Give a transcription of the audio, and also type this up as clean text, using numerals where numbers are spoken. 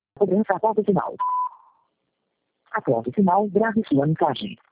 Cobrança após o final. Após o final, grave sua mensagem.